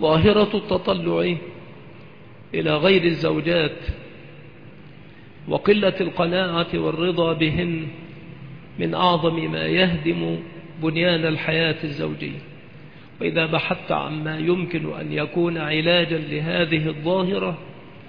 ظاهرة التطلع إلى غير الزوجات وقلة القناعة والرضا بهن من أعظم ما يهدم بنيان الحياة الزوجية. وإذا بحثت عما يمكن أن يكون علاجا لهذه الظاهرة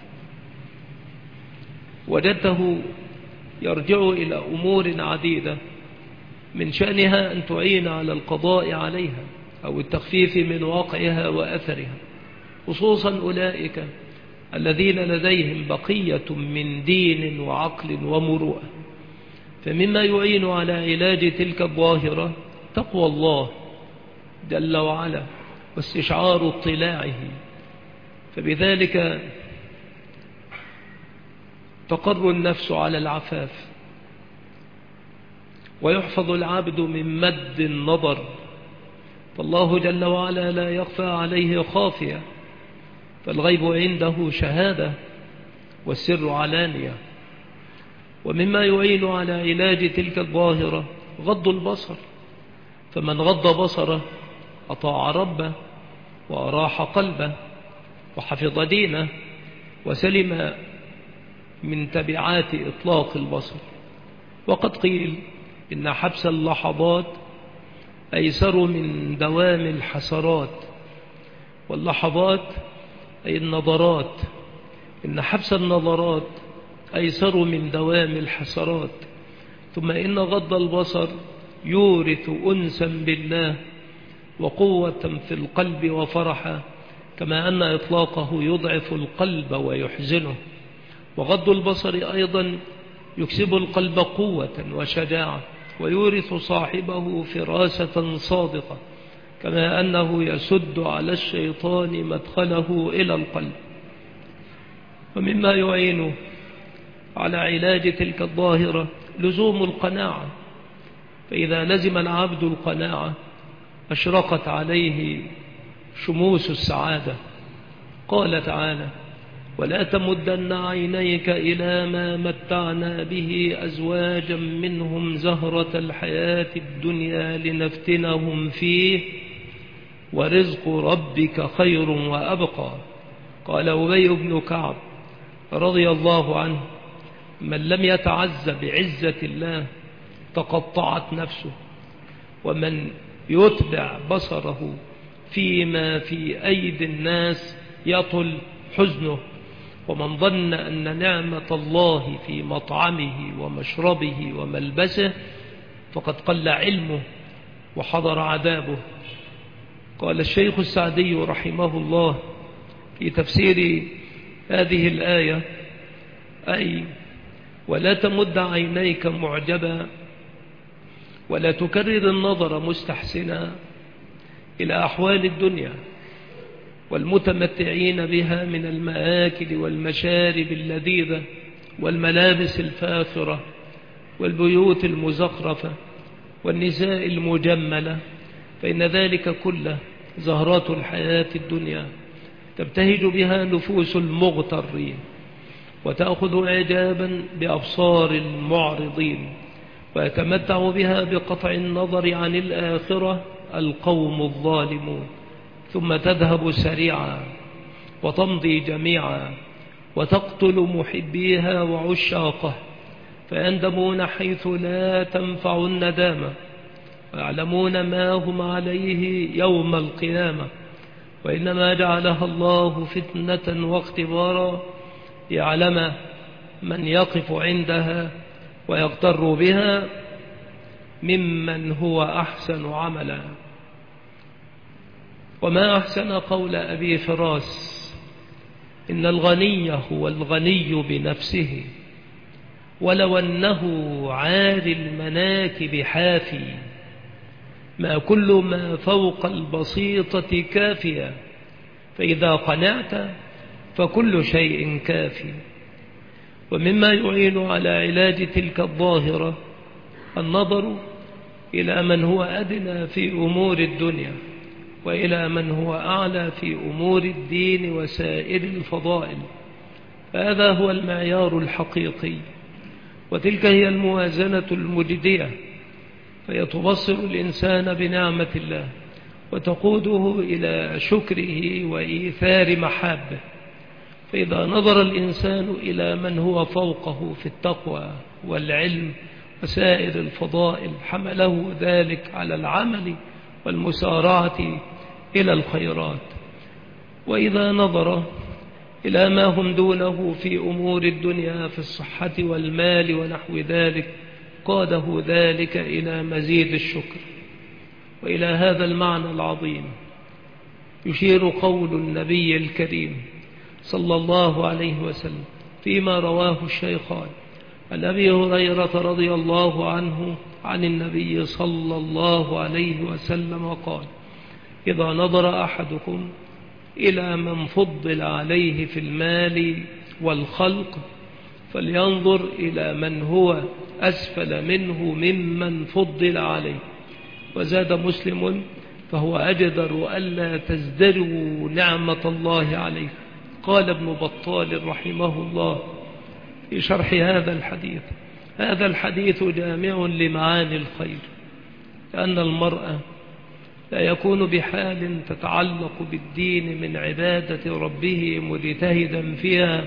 وجدته يرجع إلى أمور عديدة من شأنها أن تعين على القضاء عليها أو التخفيف من واقعها وأثرها، خصوصا أولئك الذين لديهم بقية من دين وعقل ومروءة. فمما يعين على علاج تلك الظاهرة تقوى الله جل وعلا واستشعار اطلاعه، فبذلك تقر النفس على العفاف ويحفظ العبد من مد النظر، فالله جل وعلا لا يخفى عليه خافية، فالغيب عنده شهادة والسر علانية. ومما يعين على علاج تلك الظاهرة غض البصر، فمن غض بصره أطاع ربه وأراح قلبه وحفظ دينه وسلم من تبعات إطلاق البصر. وقد قيل إن حبس اللحظات أيسر من دوام الحسرات، واللحظات أي النظرات، إن حبس النظرات أيسر من دوام الحسرات. ثم إن غض البصر يورث أنسا بالله وقوة في القلب وفرحا، كما أن إطلاقه يضعف القلب ويحزنه. وغض البصر أيضا يكسب القلب قوة وشجاعة ويورث صاحبه فراسة صادقة، كما أنه يسد على الشيطان مدخله إلى القلب. ومما يعين على علاج تلك الظاهرة لزوم القناعة، فإذا لزم العبد القناعة أشرقت عليه شموس السعادة. قال تعالى: ولا تمدن عينيك إلى ما متعنا به أزواجا منهم زهرة الحياة الدنيا لنفتنهم فيه ورزق ربك خير وأبقى. قال أبي بن كعب رضي الله عنه: من لم يتعز بعزة الله تقطعت نفسه، ومن يتبع بصره فيما في أيدي الناس يطل حزنه، ومن ظن أن نعمة الله في مطعمه ومشربه وملبسه فقد قل علمه وحضر عذابه. قال الشيخ السعدي رحمه الله في تفسير هذه الآية: أي ولا تمد عينيك معجبا ولا تكرر النظر مستحسنا إلى أحوال الدنيا والمتمتعين بها من المآكل والمشارب اللذيذة والملابس الفاخرة والبيوت المزخرفة والنساء المجملة، فإن ذلك كله زهرات الحياة الدنيا تبتهج بها نفوس المغترين وتأخذ إعجابا بأبصار المعرضين، ويتمتع بها بقطع النظر عن الآخرة القوم الظالمون، ثم تذهب سريعا وتمضي جميعا وتقتل محبيها وعشاقه، فيندمون حيث لا تنفع الندامة، ويعلمون ما هم عليه يوم القيامة، وإنما جعلها الله فتنة واختبارا ليعلم من يقف عندها ويغتر بها ممن هو أحسن عملا. وما أحسن قول أبي فراس: إن الغني هو الغني بنفسه، ولو أنه عالي المناكب حافي، ما كل ما فوق البسيطة كافيا، فإذا قنعت فكل شيء كافي. ومما يعين على علاج تلك الظاهرة النظر إلى من هو أدنى في أمور الدنيا وإلى من هو أعلى في أمور الدين وسائر الفضائل، هذا هو المعيار الحقيقي، وتلك هي الموازنة المجدية، فيتبصر الإنسان بنعمة الله وتقوده إلى شكره وإيثار محابه. فإذا نظر الإنسان إلى من هو فوقه في التقوى والعلم وسائر الفضائل حمله ذلك على العمل والمسارعة إلى الخيرات. وإذا نظر إلى ما هم دونه في أمور الدنيا في الصحة والمال ونحو ذلك قاده ذلك إلى مزيد الشكر. وإلى هذا المعنى العظيم يشير قول النبي الكريم صلى الله عليه وسلم فيما رواه الشيخان عن أبي هريرة رضي الله عنه عن النبي صلى الله عليه وسلم قال: إذا نظر أحدكم إلى من فضل عليه في المال والخلق فلينظر إلى من هو أسفل منه ممن فضل عليه. وزاد مسلم: فهو أجدر ألا تزدروا نعمة الله عليه. قال ابن بطال رحمه الله في شرح هذا الحديث: هذا الحديث جامع لمعاني الخير، لأن المرء لا يكون بحال تتعلق بالدين من عبادة ربه مجتهدا فيها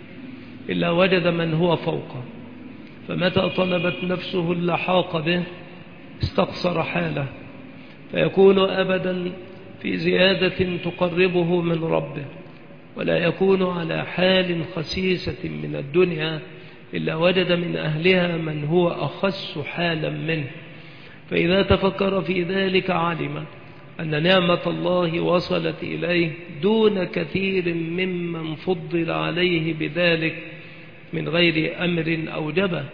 إلا وجد من هو فوقه، فمتى طلبت نفسه اللحاق به استقصر حاله، فيكون أبدا في زيادة تقربه من ربه، ولا يكون على حال خسيسة من الدنيا إلا وجد من أهلها من هو أخس حالا منه. فإذا تفكر في ذلك علم أن نعمة الله وصلت إليه دون كثير ممن فضل عليه بذلك من غير أمر أوجبه،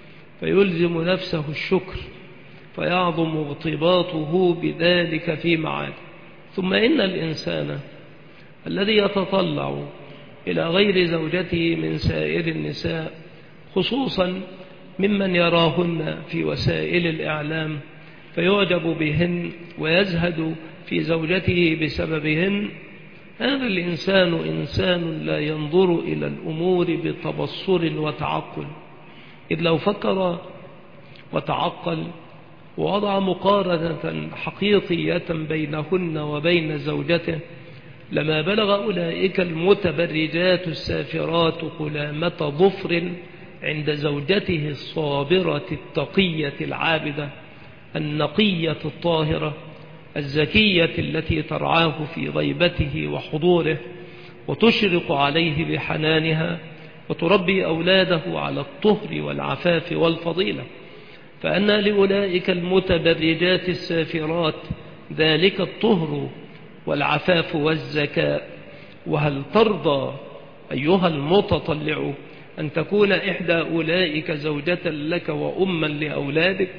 فيلزم نفسه الشكر فيعظم اغتباطه بذلك في معاد. ثم إن الإنسان الذي يتطلع إلى غير زوجته من سائر النساء، خصوصا ممن يراهن في وسائل الإعلام فيعجب بهن ويزهد في زوجته بسببهن، هذا الإنسان إنسان لا ينظر إلى الأمور بتبصر وتعقل، إذ لو فكر وتعقل ووضع مقارنة حقيقية بينهن وبين زوجته لما بلغ أولئك المتبرجات السافرات قلامة ظفر عند زوجته الصابرة التقية العابدة النقية الطاهرة الزكية التي ترعاه في غيبته وحضوره وتشرق عليه بحنانها وتربي أولاده على الطهر والعفاف والفضيلة. فأن لأولئك المتبرجات السافرات ذلك الطهر والعفاف والزكاء؟ وهل ترضى أيها المتطلع أن تكون إحدى أولئك زوجة لك وأما لأولادك؟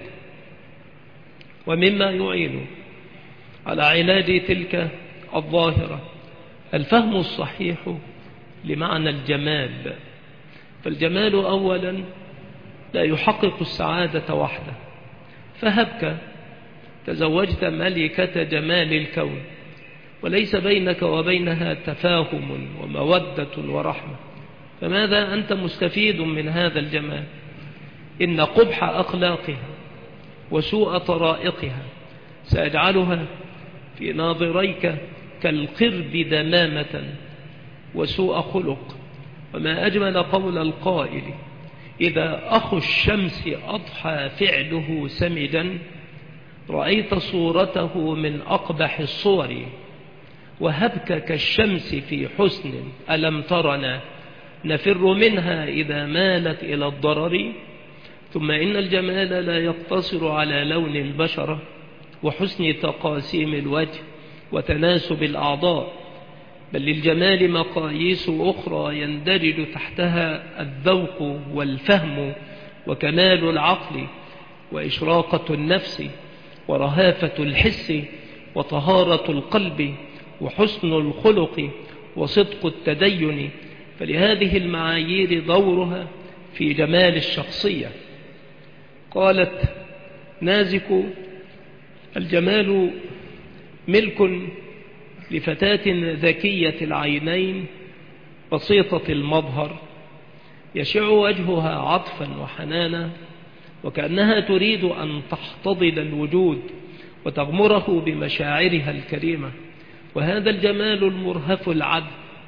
ومما يعين على علاج تلك الظاهرة الفهم الصحيح لمعنى الجمال. فالجمال أولا لا يحقق السعادة وحده، فهبك تزوجت ملكة جمال الكون وليس بينك وبينها تفاهم ومودة ورحمة، فماذا أنت مستفيد من هذا الجمال؟ إن قبح أخلاقها وسوء طرائقها سأجعلها في ناظريك كالقرب دمامة وسوء خلق. وما أجمل قول القائل: إذا أخو الشمس أضحى فعله سمجا رأيت صورته من أقبح الصور، وهبك كالشمس في حسن ألم ترنا نفر منها إذا مالت إلى الضرر. ثم إن الجمال لا يقتصر على لون البشرة وحسن تقاسيم الوجه وتناسب الأعضاء، بل للجمال مقاييس أخرى يندرج تحتها الذوق والفهم وكمال العقل وإشراقة النفس ورهافة الحس وطهارة القلب وحسن الخلق وصدق التدين. فلهذه المعايير دورها في جمال الشخصية. قالت نازك: الجمال ملك لفتاة ذكية العينين بسيطة المظهر يشع وجهها عطفا وحنانا وكأنها تريد أن تحتضن الوجود وتغمره بمشاعرها الكريمة. وهذا الجمال المرهف العذب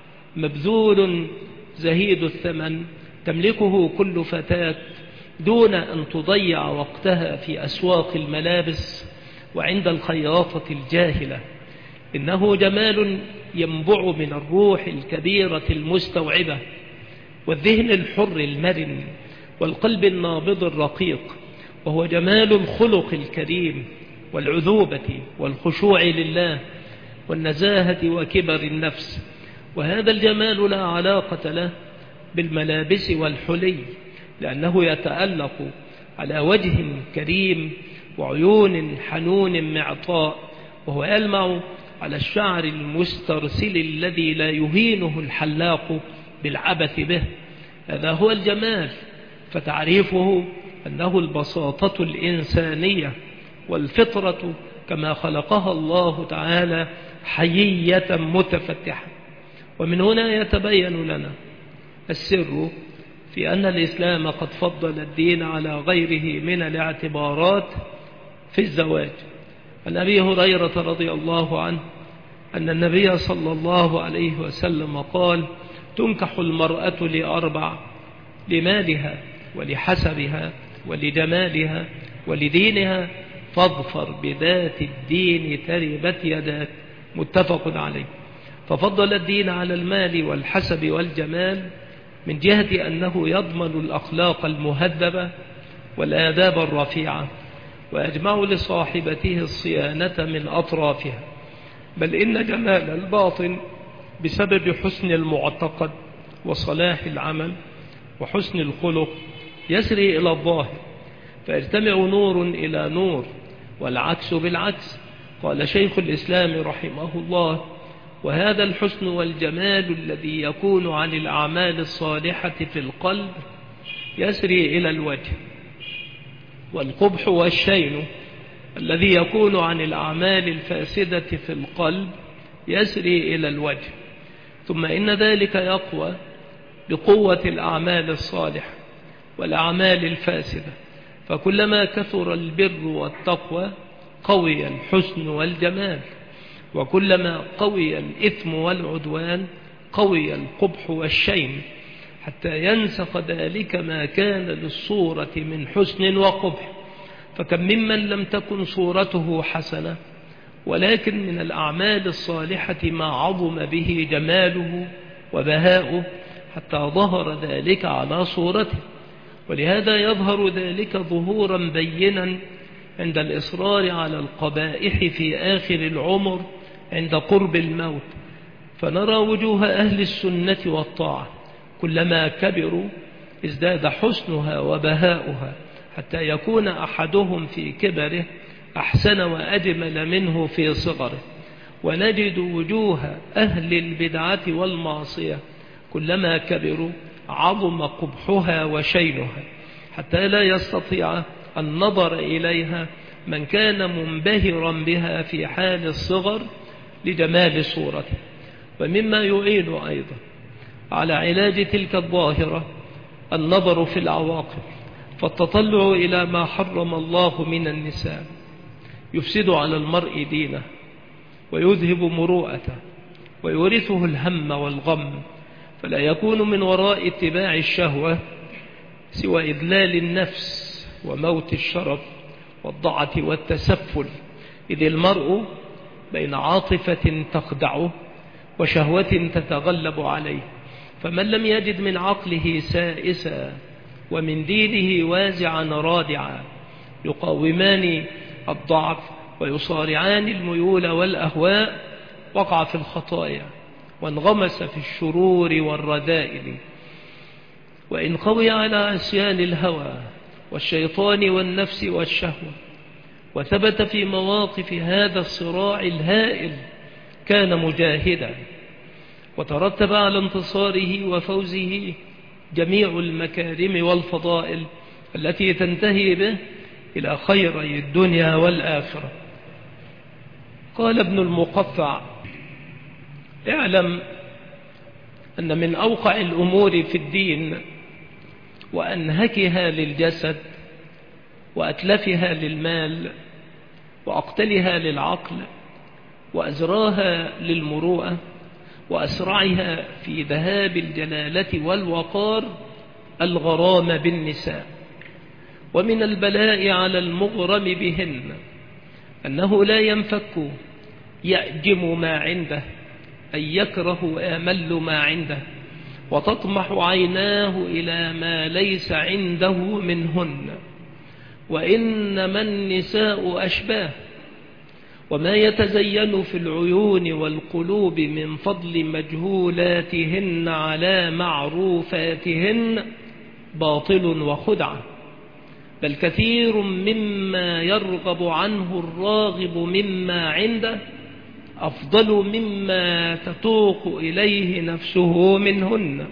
مبذول زهيد الثمن تملكه كل فتاة دون أن تضيع وقتها في أسواق الملابس وعند الخياطة الجاهلة. إنه جمال ينبع من الروح الكبيرة المستوعبة والذهن الحر المرن والقلب النابض الرقيق، وهو جمال الخلق الكريم والعذوبة والخشوع لله والنزاهة وكبر النفس. وهذا الجمال لا علاقة له بالملابس والحلي، لأنه يتألق على وجه كريم وعيون حنون معطاء، وهو يلمع على الشعر المسترسل الذي لا يهينه الحلاق بالعبث به. هذا هو الجمال، فتعريفه أنه البساطة الإنسانية والفطرة كما خلقها الله تعالى حيية متفتحة. ومن هنا يتبين لنا السر في أن الإسلام قد فضل الدين على غيره من الاعتبارات في الزواج. عن أبي هريرة رضي الله عنه أن النبي صلى الله عليه وسلم قال: تنكح المرأة لأربع: لمالها ولحسبها ولجمالها ولدينها، فاظفر بذات الدين تربت يداك. متفق عليه. ففضل الدين على المال والحسب والجمال من جهة أنه يضمن الأخلاق المهذبة والآداب الرفيعة، ويجمع لصاحبته الصيانة من أطرافها. بل إن جمال الباطن بسبب حسن المعتقد وصلاح العمل وحسن الخلق يسري إلى الظاهر، فيجتمع نور إلى نور والعكس بالعكس. قال شيخ الإسلام رحمه الله: وهذا الحسن والجمال الذي يكون عن الأعمال الصالحة في القلب يسري إلى الوجه، والقبح والشين الذي يكون عن الأعمال الفاسدة في القلب يسري إلى الوجه. ثم إن ذلك يقوى بقوة الأعمال الصالحة والأعمال الفاسدة، فكلما كثر البر والتقوى قوي الحسن والجمال، وكلما قوي الإثم والعدوان قوي القبح والشين، حتى ينسخ ذلك ما كان للصورة من حسن وقبح. فكم ممن لم تكن صورته حسنة ولكن من الأعمال الصالحة ما عظم به جماله وبهاؤه حتى ظهر ذلك على صورته. ولهذا يظهر ذلك ظهورا بينا عند الإصرار على القبائح في آخر العمر عند قرب الموت، فنرى وجوه أهل السنة والطاعة كلما كبروا ازداد حسنها وبهاؤها، حتى يكون أحدهم في كبره أحسن وأجمل منه في صغره. ونجد وجوه أهل البدعة والمعصية كلما كبروا عظم قبحها وشينها، حتى لا يستطيع النظر إليها من كان منبهرا بها في حال الصغر لجمال صورته. ومما يعين أيضا على علاج تلك الظاهرة النظر في العواقب، فالتطلع إلى ما حرم الله من النساء يفسد على المرء دينه ويذهب مروءته ويورثه الهم والغم، فلا يكون من وراء اتباع الشهوة سوى إذلال النفس وموت الشرف والضعة والتسفل، إذ المرء بين عاطفة تخدعه وشهوة تتغلب عليه. فمن لم يجد من عقله سائسا ومن دينه وازعا رادعا يقاومان الضعف ويصارعان الميول والأهواء وقع في الخطايا وانغمس في الشرور والرذائل. وإن قوي على عصيان الهوى والشيطان والنفس والشهوة وثبت في مواقف هذا الصراع الهائل كان مجاهدا، وترتب على انتصاره وفوزه جميع المكارم والفضائل التي تنتهي به إلى خيري الدنيا والآخرة. قال ابن المقفع: اعلم أن من أوقع الأمور في الدين وأنهكها للجسد وأتلفها للمال وأقتلها للعقل، وأزراها للمروءة، وأسرعها في ذهاب الجلالة والوقار الغرام بالنساء. ومن البلاء على المغرم بهن أنه لا ينفك يأجم ما عنده، أي يكره ويمل ما عنده، وتطمح عيناه إلى ما ليس عنده منهن. وإنما النساء أشباه، وما يتزين في العيون والقلوب من فضل مجهولاتهن على معروفاتهن باطل وخدعة، بل كثير مما يرغب عنه الراغب مما عنده أفضل مما تتوق إليه نفسه منهن.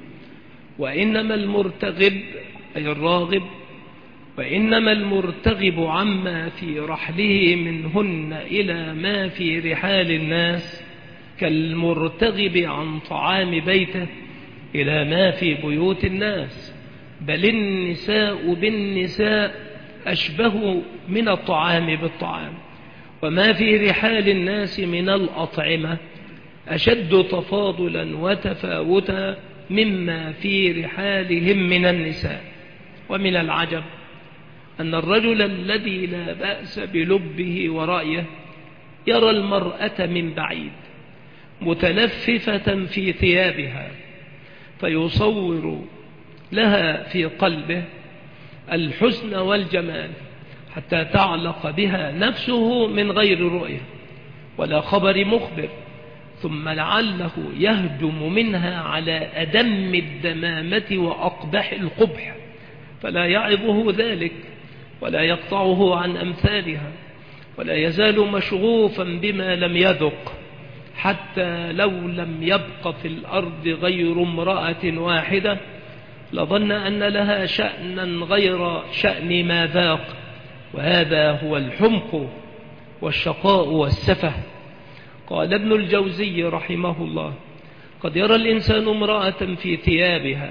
وإنما المرتغب أي الراغب، وإنما المرتغب عما في رحله منهن إلى ما في رحال الناس كالمرتغب عن طعام بيته إلى ما في بيوت الناس، بل النساء بالنساء أشبه من الطعام بالطعام، وما في رحال الناس من الأطعمة أشد تفاضلا وتفاوتا مما في رحالهم من النساء. ومن العجب أن الرجل الذي لا بأس بلبه ورأيه يرى المرأة من بعيد متلففة في ثيابها، فيصور لها في قلبه الحسن والجمال حتى تعلق بها نفسه من غير رؤية ولا خبر مخبر، ثم لعله يهجم منها على أدم الدمامة وأقبح القبح، فلا يعظه ذلك ولا يقطعه عن أمثالها، ولا يزال مشغوفا بما لم يذق، حتى لو لم يبق في الأرض غير امرأة واحدة لظن أن لها شأنا غير شأن ما ذاق. وهذا هو الحمق والشقاء والسفه. قال ابن الجوزي رحمه الله: قد يرى الإنسان امرأة في ثيابها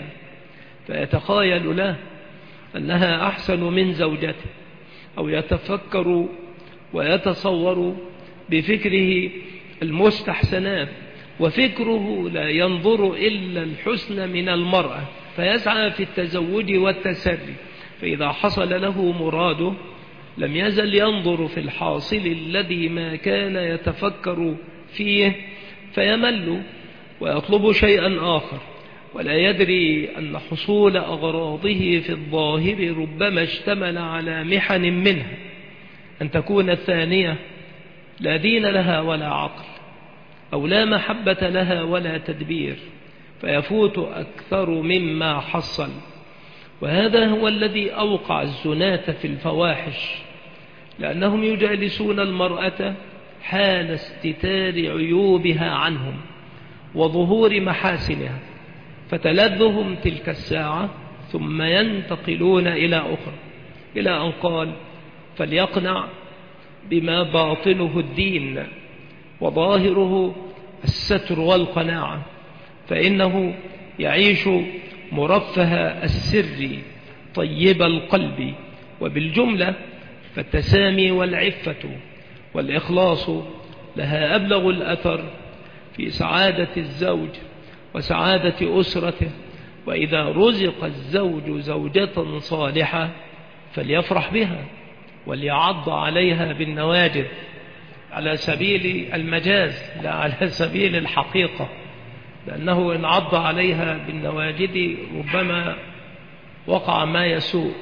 فيتخيل له أنها أحسن من زوجته، أو يتفكر ويتصور بفكره المستحسنات، وفكره لا ينظر إلا الحسن من المرأة، فيسعى في التزوج والتسري، فإذا حصل له مراده لم يزل ينظر في الحاصل الذي ما كان يتفكر فيه، فيمل ويطلب شيئا آخر، ولا يدري أن حصول أغراضه في الظاهر ربما اشتمل على محن منها، أن تكون الثانية لا دين لها ولا عقل، أو لا محبة لها ولا تدبير، فيفوت أكثر مما حصل. وهذا هو الذي أوقع الزناة في الفواحش، لأنهم يجالسون المرأة حال استتار عيوبها عنهم وظهور محاسنها، فتلذهم تلك الساعة ثم ينتقلون إلى أخرى، إلى أن قال: فليقنع بما باطنه الدين وظاهره الستر والقناعة، فإنه يعيش مرفه السر طيب القلب. وبالجملة فالتسامي والعفة والإخلاص لها أبلغ الأثر في سعادة الزوج وسعادة أسرته. وإذا رزق الزوج زوجة صالحة فليفرح بها وليعض عليها بالنواجذ، على سبيل المجاز لا على سبيل الحقيقة، لأنه إن عض عليها بالنواجذ ربما وقع ما يسوء،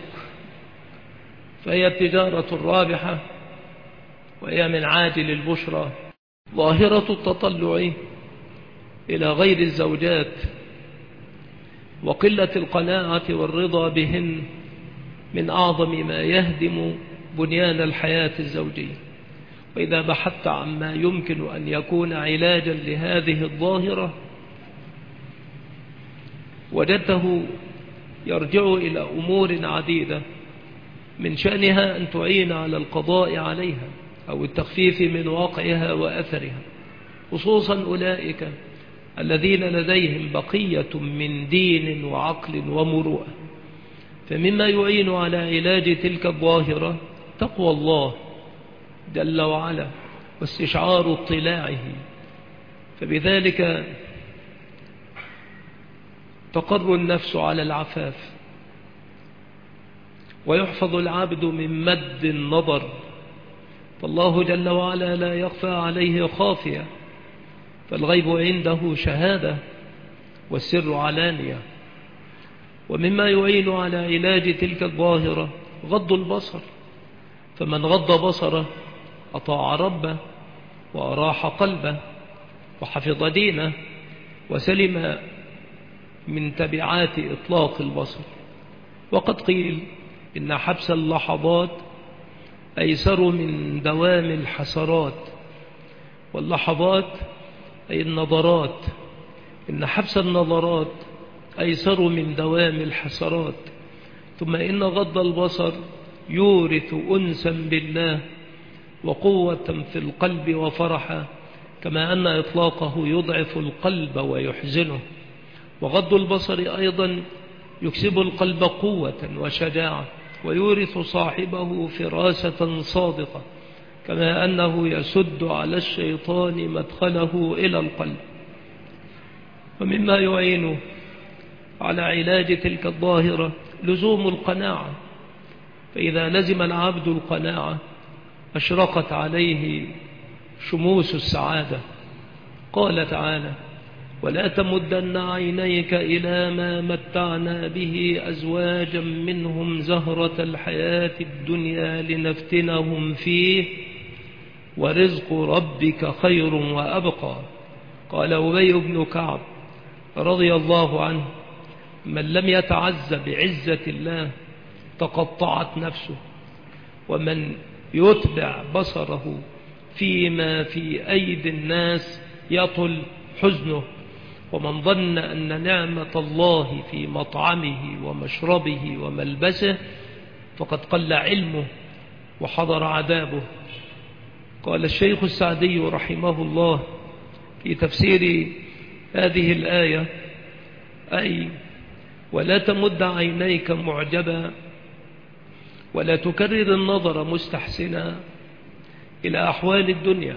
فهي التجارة الرابحة، وهي من عاجل البشرى. ظاهرة التطلع إلى غير الزوجات وقلة القناعة والرضا بهن من أعظم ما يهدم بنيان الحياة الزوجية. وإذا بحثت عما يمكن أن يكون علاجا لهذه الظاهرة وجدته يرجع إلى أمور عديدة، من شأنها أن تعين على القضاء عليها أو التخفيف من واقعها وأثرها، خصوصا أولئك الذين لديهم بقية من دين وعقل ومروءة. فمما يعين على علاج تلك الظاهرة تقوى الله جل وعلا واستشعار اطلاعه، فبذلك تقر النفس على العفاف، ويحفظ العبد من مد النظر، فالله جل وعلا لا يخفى عليه خافية، فالغيب عنده شهادة والسر علانية. ومما يعين على علاج تلك الظاهرة غض البصر، فمن غض بصره أطاع ربه وأراح قلبه وحفظ دينه وسلم من تبعات إطلاق البصر. وقد قيل إن حبس اللحظات أيسر من دوام الحسرات، واللحظات أي النظرات، إن حبس النظرات أيسر من دوام الحسرات. ثم إن غض البصر يورث أنسا بالله وقوة في القلب وفرحا، كما أن إطلاقه يضعف القلب ويحزنه. وغض البصر أيضا يكسب القلب قوة وشجاعة، ويورث صاحبه فراسة صادقة، كما أنه يسد على الشيطان مدخله إلى القلب. ومما يعين على علاج تلك الظاهرة لزوم القناعة، فإذا لزم العبد القناعة أشرقت عليه شموس السعادة. قال تعالى: ولا تمدن عينيك إلى ما متعنا به أزواجا منهم زهرة الحياة الدنيا لنفتنهم فيه ورزق ربك خير وأبقى. قال أبي بن كعب رضي الله عنه: من لم يتعز بعزة الله تقطعت نفسه، ومن يتبع بصره فيما في أيدي الناس يطل حزنه، ومن ظن أن نعمة الله في مطعمه ومشربه وملبسه فقد قل علمه وحضر عذابه. قال الشيخ السعدي رحمه الله في تفسير هذه الآية: أي ولا تمد عينيك معجبا، ولا تكرر النظر مستحسنا إلى أحوال الدنيا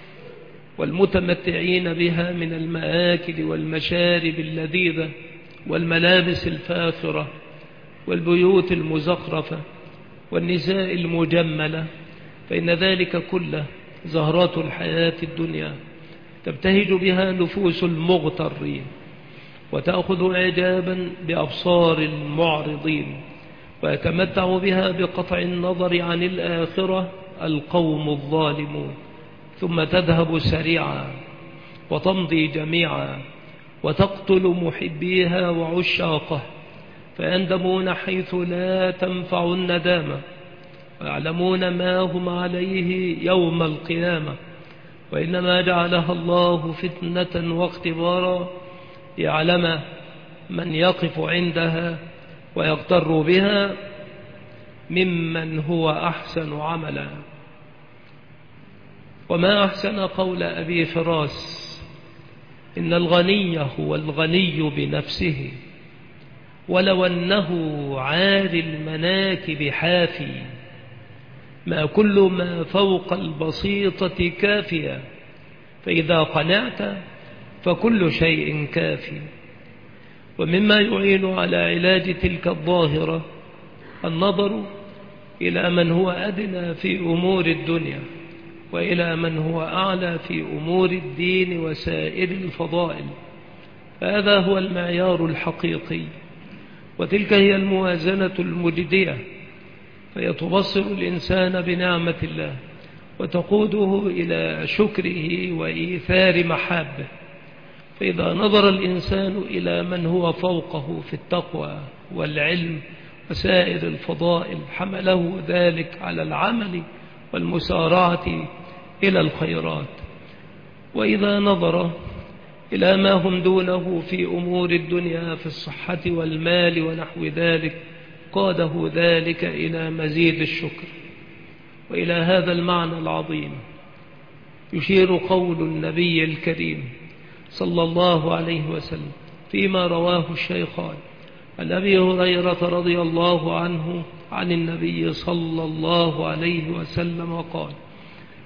والمتمتعين بها من المآكل والمشارب اللذيذة والملابس الفاخرة والبيوت المزخرفة والنساء المجملة، فإن ذلك كله زهرات الحياة الدنيا تبتهج بها نفوس المغترين وتأخذ إعجابا بأبصار المعرضين، ويتمتع بها بقطع النظر عن الآخرة القوم الظالمون، ثم تذهب سريعا وتمضي جميعا وتقتل محبيها وعشاقه، فيندمون حيث لا تنفع الندامة، ويعلمون ما هم عليه يوم القيامة، وإنما جعلها الله فتنة واختبارا ليعلم من يقف عندها ويغتر بها ممن هو أحسن عملا. وما أحسن قول أبي فراس: إن الغني هو الغني بنفسه، ولو أنه عالي المناكب حافي، ما كل ما فوق البسيطة كافيا، فإذا قنعت فكل شيء كافي. ومما يعين على علاج تلك الظاهرة النظر إلى من هو أدنى في أمور الدنيا، وإلى من هو أعلى في أمور الدين وسائر الفضائل، هذا هو المعيار الحقيقي، وتلك هي الموازنة المجدية، فهي تبصر الإنسان بنعمة الله وتقوده إلى شكره وإيثار محابه. فإذا نظر الإنسان إلى من هو فوقه في التقوى والعلم وسائر الفضائل حمله ذلك على العمل والمسارعة إلى الخيرات، وإذا نظر إلى ما هم دونه في أمور الدنيا في الصحة والمال ونحو ذلك قاده ذلك إلى مزيد الشكر. وإلى هذا المعنى العظيم يشير قول النبي الكريم صلى الله عليه وسلم فيما رواه الشيخان عن أبي هريرة رضي الله عنه عن النبي صلى الله عليه وسلم قال: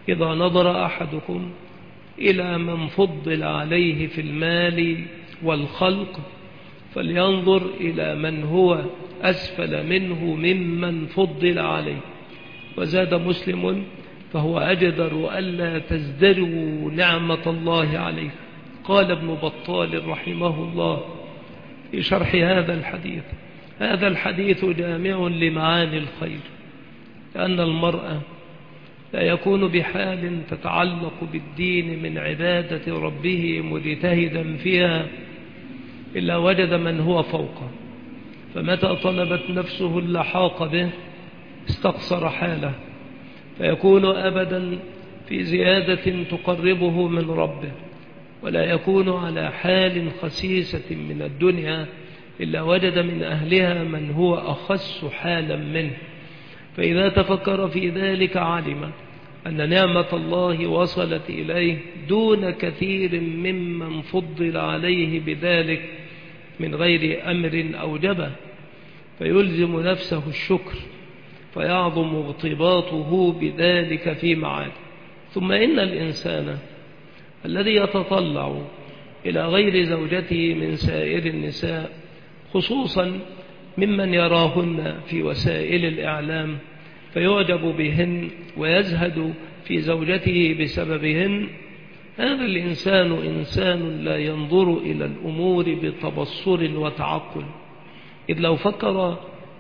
إذا نظر أحدكم إلى من فضل عليه في المال والخلق فلينظر إلى من هو أسفل منه ممن فضل عليه. وزاد مسلم: فهو أجدر ألا تزدروا نعمة الله عليه. قال ابن بطال رحمه الله في شرح هذا الحديث: هذا الحديث جامع لمعاني الخير، لأن المرء لا يكون بحال تتعلق بالدين من عبادة ربه مجتهدا فيها إلا وجد من هو فوقه، فمتى طلبت نفسه اللحاق به استقصر حاله، فيكون أبدا في زيادة تقربه من ربه، ولا يكون على حال خسيسة من الدنيا إلا وجد من أهلها من هو أخس حالا منه. فإذا تفكر في ذلك علم أن نعمة الله وصلت إليه دون كثير ممن فضل عليه بذلك من غير أمر أوجبه، فيلزم نفسه الشكر، فيعظم اغتباطه بذلك في معاد. ثم إن الإنسان الذي يتطلع إلى غير زوجته من سائر النساء، خصوصا ممن يراهن في وسائل الإعلام فيعجب بهن ويزهد في زوجته بسببهن، هذا الإنسان إنسان لا ينظر إلى الأمور بتبصر وتعقل، إذ لو فكر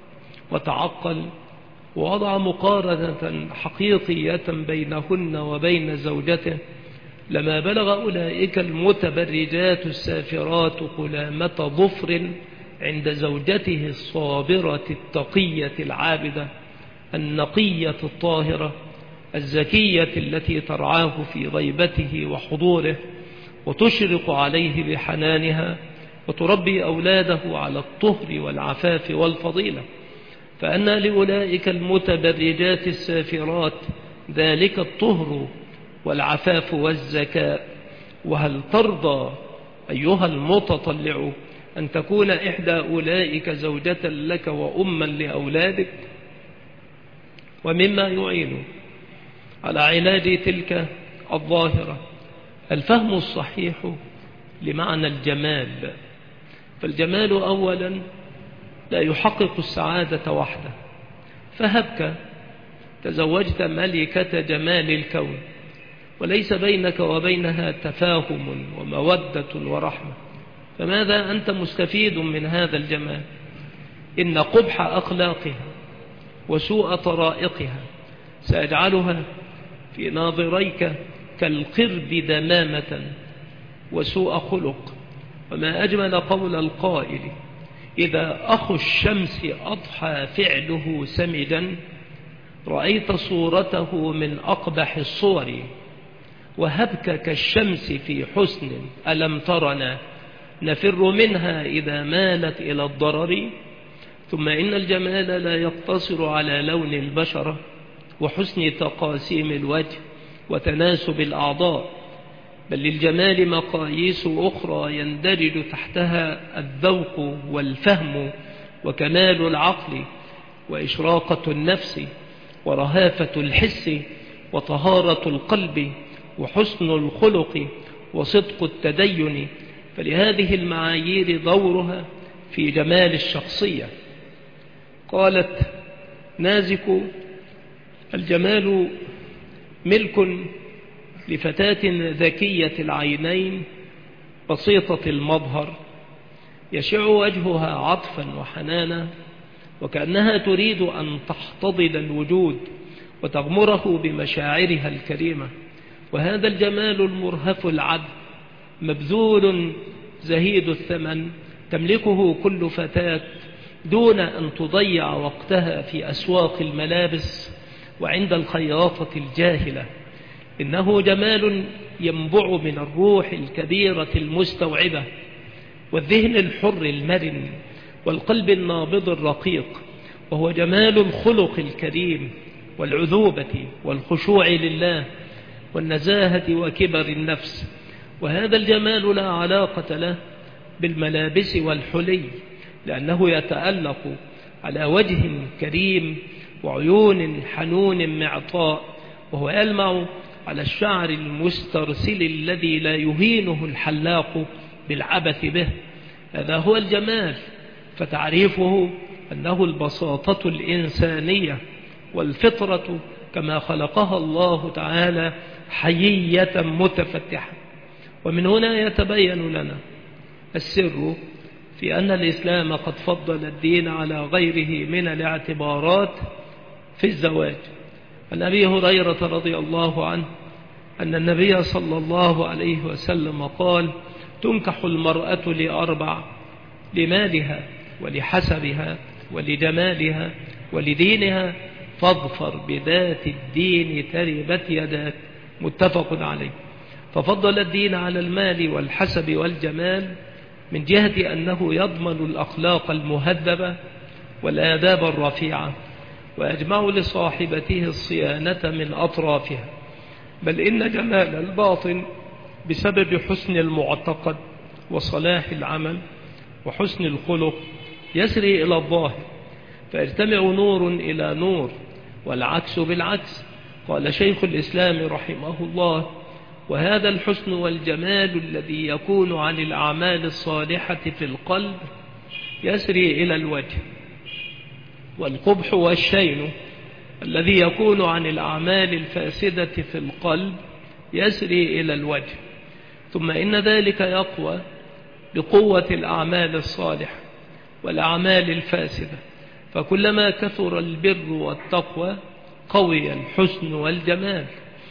وتعقل ووضع مقارنة حقيقية بينهن وبين زوجته لما بلغ أولئك المتبرجات السافرات قلامة ظفر عند زوجته الصابرة التقية العابدة النقية الطاهرة الزكية التي ترعاه في غيبته وحضوره وتشرق عليه بحنانها وتربي أولاده على الطهر والعفاف والفضيلة. فأن لأولئك المتبرجات السافرات ذلك الطهر والعفاف والزكاء؟ وهل ترضى أيها المتطلع أن تكون إحدى أولئك زوجة لك وأما لأولادك؟ ومما يعين على علاج تلك الظاهرة الفهم الصحيح لمعنى الجمال. فالجمال أولا لا يحقق السعادة وحده، فهبك تزوجت ملكة جمال الكون وليس بينك وبينها تفاهم ومودة ورحمة، فماذا أنت مستفيد من هذا الجمال؟ إن قبح أخلاقها وسوء طرائقها سيجعلها في ناظريك كالقرب دمامة وسوء خلق. وما أجمل قول القائل: إذا أخو الشمس أضحى فعله سمجا رأيت صورته من أقبح الصور، وهبك كالشمس في حسن ألم ترنا نفر منها إذا مالت إلى الضرر. ثم إن الجمال لا يقتصر على لون البشرة وحسن تقاسيم الوجه وتناسب الأعضاء، بل للجمال مقاييس أخرى يندرج تحتها الذوق والفهم وكمال العقل وإشراقة النفس ورهافة الحس وطهارة القلب وحسن الخلق وصدق التدين. فلهذه المعايير دورها في جمال الشخصية. قالت نازك: الجمال ملك لفتاة ذكية العينين بسيطة المظهر يشع وجهها عطفا وحنانا، وكأنها تريد أن تحتضن الوجود وتغمره بمشاعرها الكريمة. وهذا الجمال المرهف العدل مبذول زهيد الثمن تملكه كل فتاة دون أن تضيع وقتها في أسواق الملابس وعند الخياطة الجاهلة. إنه جمال ينبع من الروح الكبيرة المستوعبة والذهن الحر المرن والقلب النابض الرقيق، وهو جمال الخلق الكريم والعذوبة والخشوع لله والنزاهة وكبر النفس. وهذا الجمال لا علاقة له بالملابس والحلي، لأنه يتألق على وجه كريم وعيون حنون معطاء، وهو يلمع على الشعر المسترسل الذي لا يهينه الحلاق بالعبث به. هذا هو الجمال، فتعريفه أنه البساطة الإنسانية والفطرة كما خلقها الله تعالى حيية متفتحة. ومن هنا يتبين لنا السر في أن الإسلام قد فضل الدين على غيره من الاعتبارات في الزواج. عن أبي هريرة رضي الله عنه أن النبي صلى الله عليه وسلم قال: تنكح المرأة لأربع: لمالها ولحسبها ولجمالها ولدينها، فاظفر بذات الدين تربت يداك. متفق عليه. ففضل الدين على المال والحسب والجمال من جهة أنه يضمن الأخلاق المهذبة والآداب الرفيعة، ويجمع لصاحبته الصيانة من أطرافها. بل إن جمال الباطن بسبب حسن المعتقد وصلاح العمل وحسن الخلق يسري إلى الظاهر، فيجتمع نور إلى نور، والعكس بالعكس. قال شيخ الإسلام رحمه الله: وهذا الحسن والجمال الذي يكون عن الأعمال الصالحة في القلب يسري إلى الوجه، والقبح والشين الذي يكون عن الأعمال الفاسدة في القلب يسري إلى الوجه. ثم إن ذلك يقوى بقوة الأعمال الصالحة والأعمال الفاسدة، فكلما كثر البر والتقوى قوي الحسن والجمال،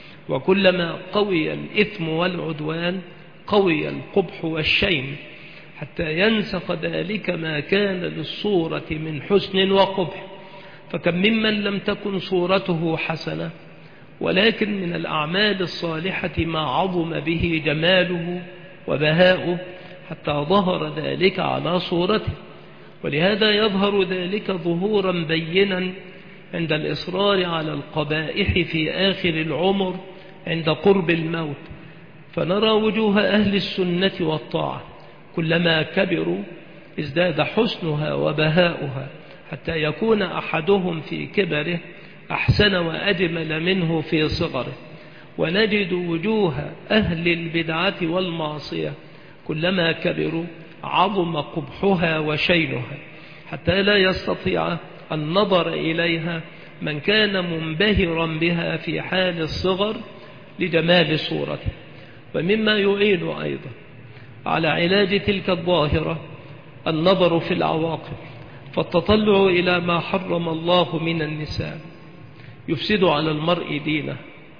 وكلما قوي الإثم والعدوان قوي القبح والشين، حتى ينسخ ذلك ما كان للصورة من حسن وقبح. فكم ممن لم تكن صورته حسنة ولكن من الأعمال الصالحة ما عظم به جماله وبهاؤه حتى ظهر ذلك على صورته. ولهذا يظهر ذلك ظهورا بينا عند الإصرار على القبائح في آخر العمر عند قرب الموت، فنرى وجوه أهل السنة والطاعة كلما كبروا ازداد حسنها وبهاؤها، حتى يكون أحدهم في كبره أحسن وأجمل منه في صغره. ونجد وجوه أهل البدعة والمعصية كلما كبروا عظم قبحها وشينها، حتى لا يستطيع النظر إليها من كان منبهرا بها في حال الصغر لجمال صورته. ومما يعين أيضا على علاج تلك الظاهرة النظر في العواقب، فالتطلع إلى ما حرم الله من النساء يفسد على المرء دينه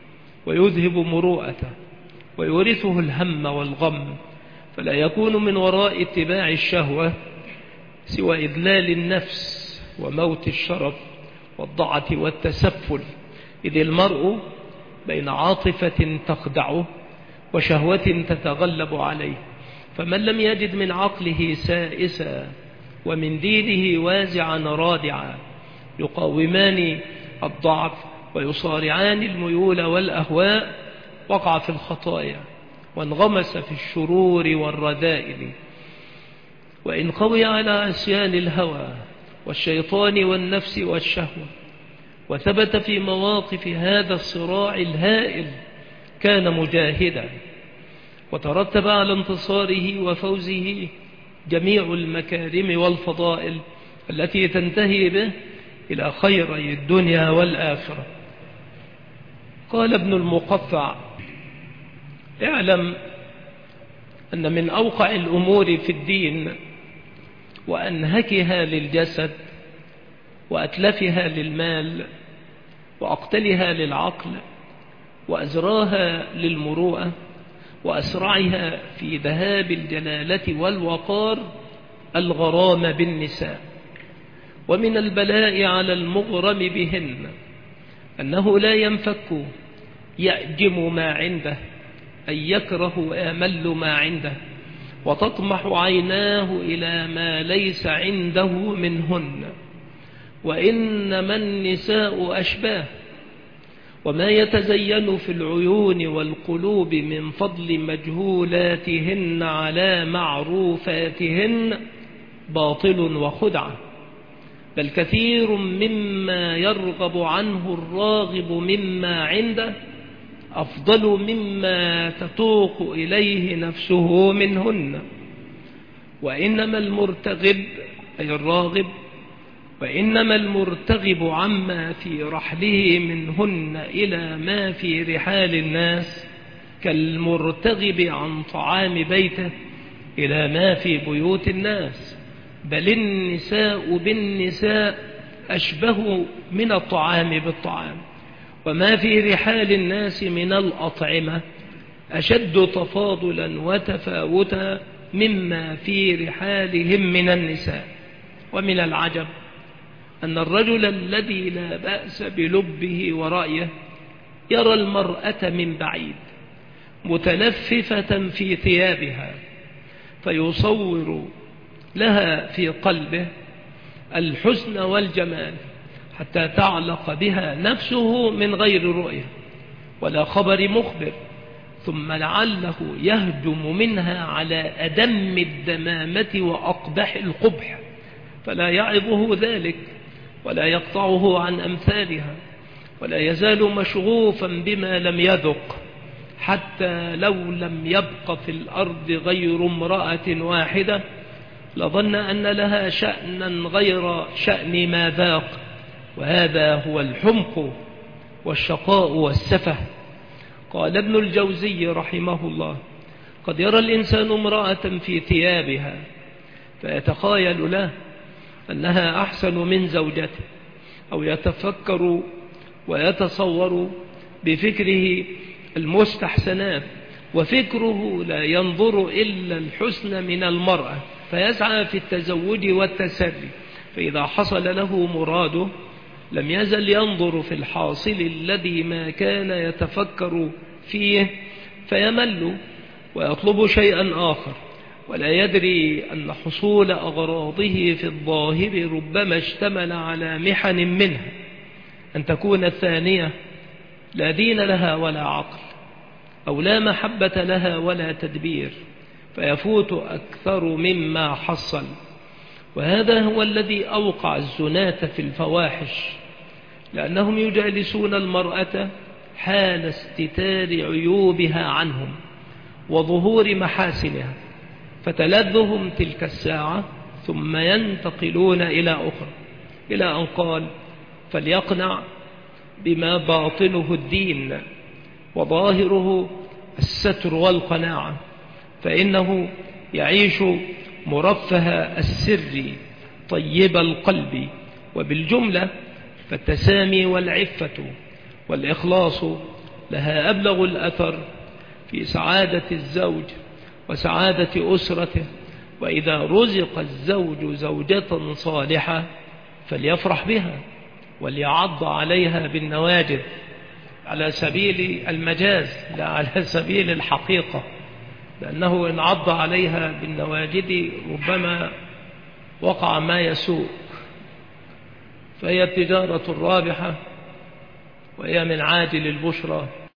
ويذهب مروءته ويورثه الهم والغم، فلا يكون من وراء اتباع الشهوة سوى إذلال النفس وموت الشرف والضعة والتسفل، إذ المرء بين عاطفة تخدعه وشهوة تتغلب عليه. فمن لم يجد من عقله سائسا ومن دينه وازعا رادعا يقاومان الضعف ويصارعان الميول والأهواء، وقع في الخطايا وانغمس في الشرور والرذائل. وإن قوي على عصيان الهوى والشيطان والنفس والشهوة وثبت في مواقف هذا الصراع الهائل كان مجاهدا، وترتب على انتصاره وفوزه جميع المكارم والفضائل التي تنتهي به إلى خيري الدنيا والآخرة. قال ابن المقفع: اعلم أن من أوقع الأمور في الدين وأنهكها للجسد وأتلفها للمال وأقتلها للعقل وأزراها للمروءة وأسرعها في ذهاب الجلالة والوقار الغرام بالنساء. ومن البلاء على المغرم بهن أنه لا ينفك يأجم ما عنده، أي يكره آمل ما عنده، وتطمح عيناه إلى ما ليس عنده منهن. وإنما النساء أشباه، وما يتزين في العيون والقلوب من فضل مجهولاتهن على معروفاتهن باطل وخدعة، بل كثير مما يرغب عنه الراغب مما عنده أفضل مما تتوق إليه نفسه منهن. وإنما المرتغب أي الراغب، وإنما المرتغب عما في رحله منهن إلى ما في رحال الناس كالمرتغب عن طعام بيته إلى ما في بيوت الناس، بل النساء بالنساء أشبه من الطعام بالطعام، وما في رحال الناس من الأطعمة أشد تفاضلا وتفاوتا مما في رحالهم من النساء. ومن العجب أن الرجل الذي لا بأس بلبه ورأيه يرى المرأة من بعيد متلففة في ثيابها فيصور لها في قلبه الحسن والجمال حتى تعلق بها نفسه من غير رؤية ولا خبر مخبر، ثم لعله يهجم منها على أدم الدمامة وأقبح القبح، فلا يعظه ذلك ولا يقطعه عن أمثالها، ولا يزال مشغوفا بما لم يذق، حتى لو لم يبق في الأرض غير امرأة واحدة لظن أن لها شأنا غير شأن ما ذاق. وهذا هو الحمق والشقاء والسفه. قال ابن الجوزي رحمه الله: قد يرى الإنسان امرأة في ثيابها فيتخيل له أنها أحسن من زوجته، أو يتفكر ويتصور بفكره المستحسنات، وفكره لا ينظر إلا الحسن من المرأة، فيسعى في التزوج والتسري، فإذا حصل له مراده لم يزل ينظر في الحاصل الذي ما كان يتفكر فيه فيمل ويطلب شيئا آخر، ولا يدري أن حصول أغراضه في الظاهر ربما اشتمل على محن منها، أن تكون الثانية لا دين لها ولا عقل، أو لا محبة لها ولا تدبير، فيفوت أكثر مما حصل. وهذا هو الذي أوقع الزناة في الفواحش، لأنهم يجالسون المرأة حال استتار عيوبها عنهم وظهور محاسنها، فتلذهم تلك الساعة ثم ينتقلون إلى أخرى، إلى أن قال: فليقنع بما باطنه الدين وظاهره الستر والقناعة، فإنه يعيش مرفه السر طيب القلب. وبالجملة فالتسامي والعفة والإخلاص لها أبلغ الأثر في سعادة الزوج وسعادة أسرته. وإذا رزق الزوج زوجة صالحة فليفرح بها وليعض عليها بالنواجذ، على سبيل المجاز لا على سبيل الحقيقة، لأنه إن عض عليها بالنواجذ ربما وقع ما يسوء، فهي التجارة الرابحة وهي من عاجل البشرى